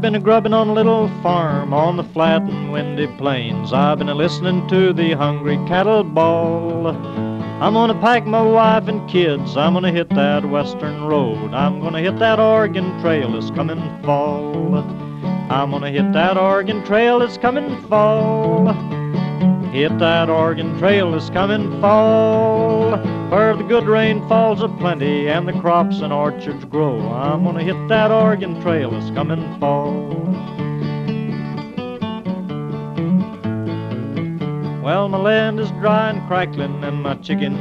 been a-grubbing on a little farm on the flat and windy plains. I've been a-listening to the hungry cattle bawl. I'm gonna pack my wife and kids, I'm gonna hit that western road. I'm gonna hit that Oregon Trail this coming fall. I'm gonna hit that Oregon Trail this coming fall. Hit that Oregon Trail this coming fall, where the good rain falls a-plenty and the crops and orchards grow. I'm gonna hit that Oregon Trail this coming fall. Well, my land is dry and crackling and my chicken